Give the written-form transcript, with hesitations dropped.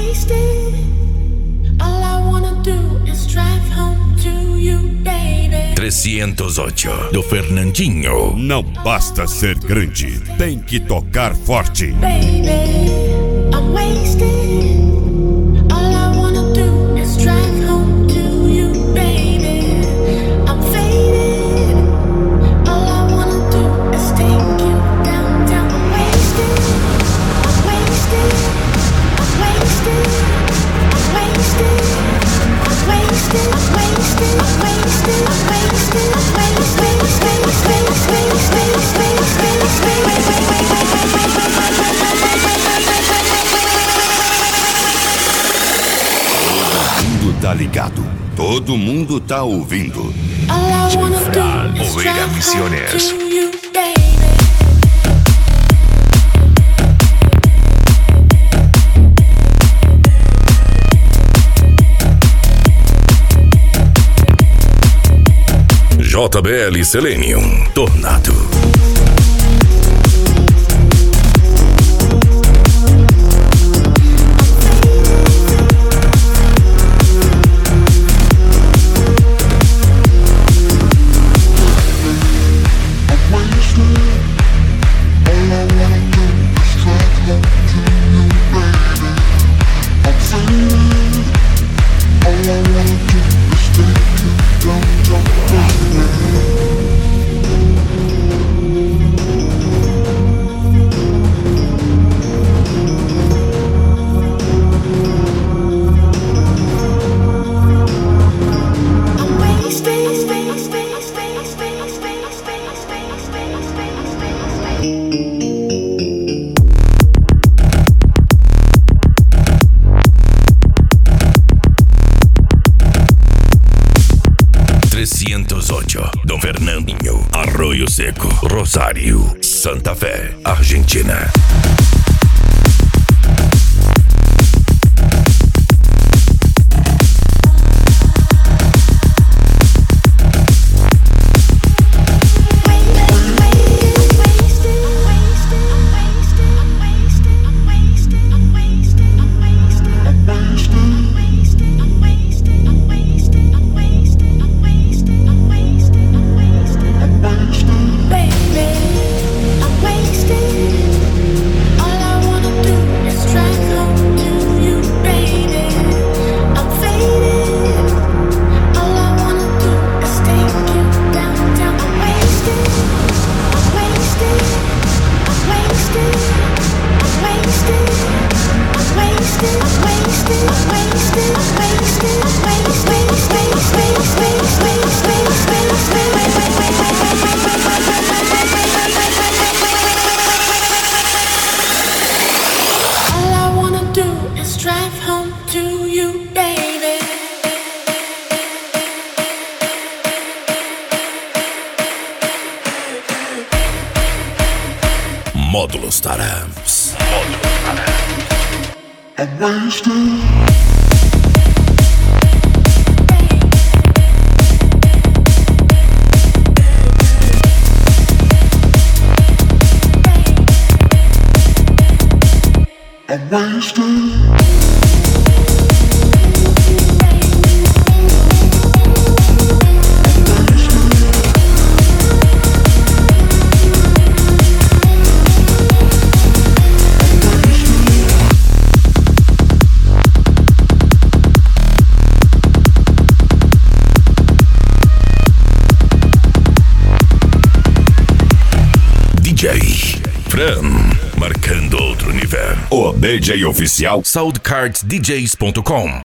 308 do Fernandinho. Não basta ser grande, tem que tocar forte. Baby, I'm wasted. All I wanna do is drive home to you, baby. I'm faded. All I wanna do is take you down, down. I'm wasted. I'm wasted. I'm wasted. I'm wasted. I'm wasted. I'm wasted. I'm wasted. I'm wasted. Tá ligado? Todo mundo tá ouvindo. Ovelha Misiones. JBL Selenium Tornado. Dom Fernandinho, Arroio Seco, Rosário, Santa Fé, Argentina. Módulos Tarams. DJ Fran, marcando outro nível. O DJ oficial SoundCardsDJs.com.